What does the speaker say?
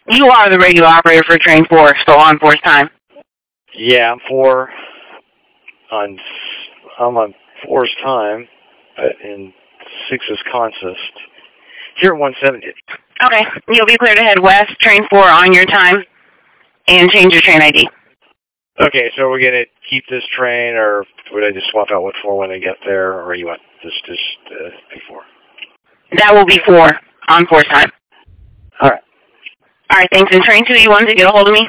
You are the radio operator for train 4, so on 4's time. Yeah, I'm 4 on 4's time, and 6 is consist. Here at 170. Okay, you'll be clear to head west, train 4 on your time, and change your train ID. Okay, so we're going to keep this train, or would I just swap out what 4 when I get there, or you want just before? That will be 4 on 4's time. All right. All right, thanks. And train 2, you wanted to get a hold of me?